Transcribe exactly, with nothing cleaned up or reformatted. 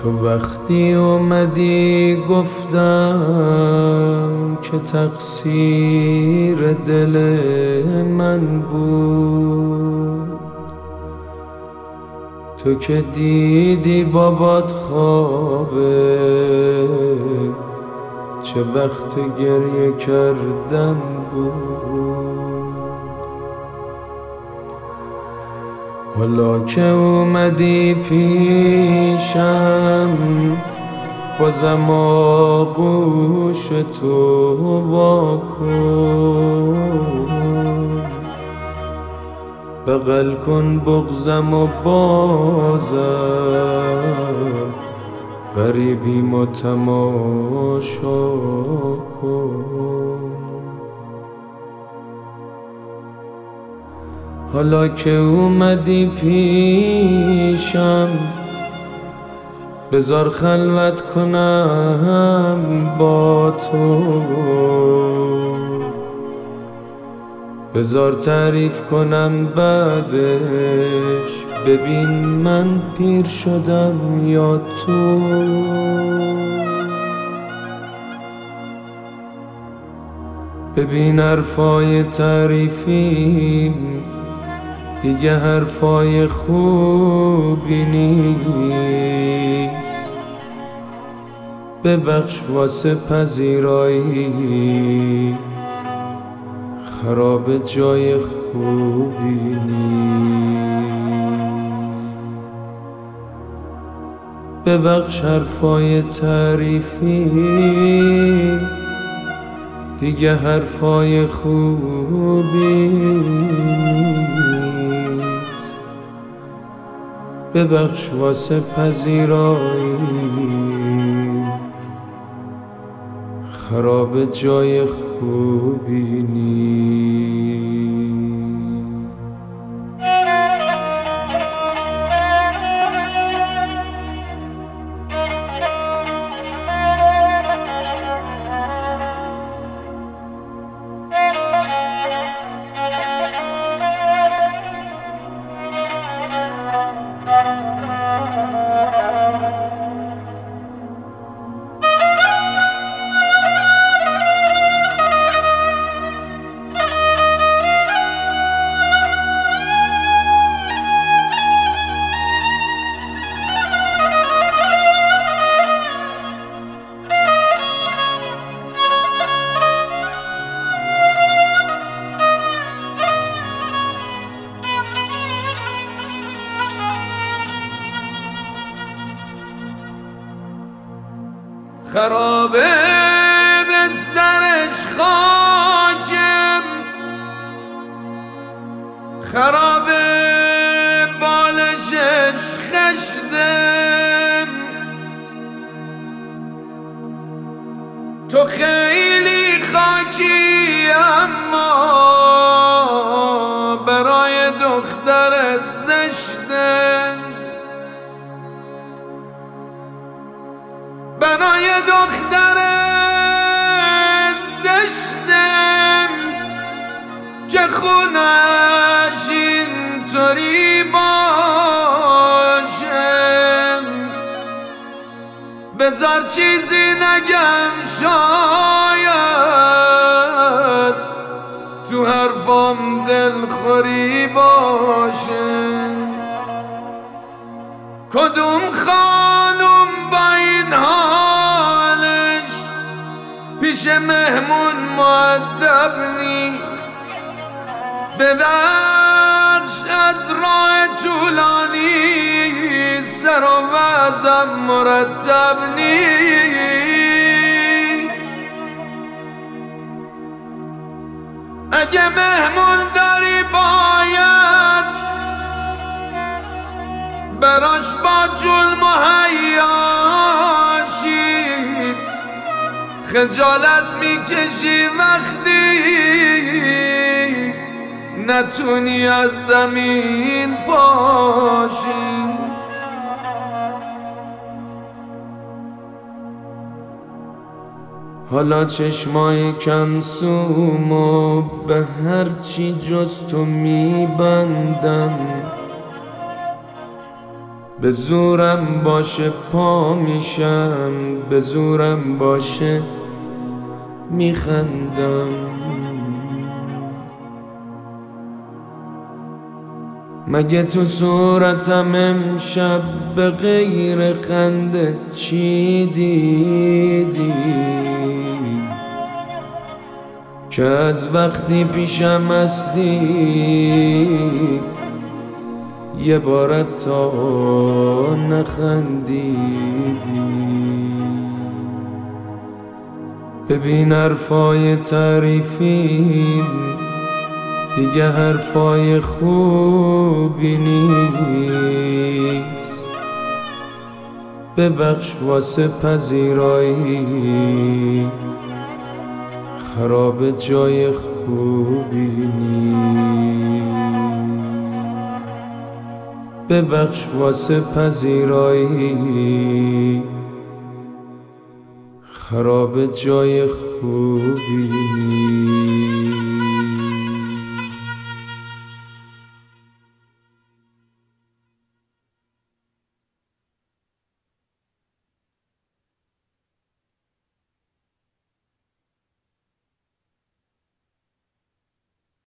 تو وقتی اومدی گفتم که تقصیر دل من بود، تو که دیدی بابات خوابه چه وقت گریه کردن بود. حالا که اومدی پیشم بازم آغوش تو واکن، بغل کن بغضم و بازم غریبیم و تماشا کن. حالا که اومدی پیشم بذار خلوت کنم با تو، بذار تعریف کنم بعدش ببین من پیر شدم یا تو. ببین حرفای تعریفیم دیگه حرفای خوبی نیست، ببخش واسه پذیرایی خراب جای خوبی نیست. ببخش حرفای تعریفی دیگه حرفای خوبی نیست، ببخش واسه پذیرایی خراب جای خوبی نیست. خرابه بسترش خاکم، خرابه بالشش خشتم، تو خیلی خاکی اما برای دخترت زشتم، برای دخترت زشتم که خونش اینطوری باشم. بذار چیزی نگم شاید تو حرفام دلخوری باشه. کدوم خانوم با این حالش پیش مهمون مؤدب نیست، ببخش از راه طولانی سر و وضعم مرتب نیست. اگه مهمون داری باید براش با جول مهیاشی، خجالت میکشی وقتی نتونی از زمین پاشی. حالا چشمای کم سومو به هر چی جز تو میبندم، به زورم باشه پا میشم، به زورم باشه میخندم. مگه تو صورتم امشب به غیر خنده چی دیدی؟ که از وقتی پیشم هستی یه بارت تا نخندیدی. ببین حرفای تعریفی دیگه حرفای خوبی نیست. ببخش واسه پذیرایی خراب جای خوبی نیست. ببخش واسه پذیرایی خراب جای خوبی نیست.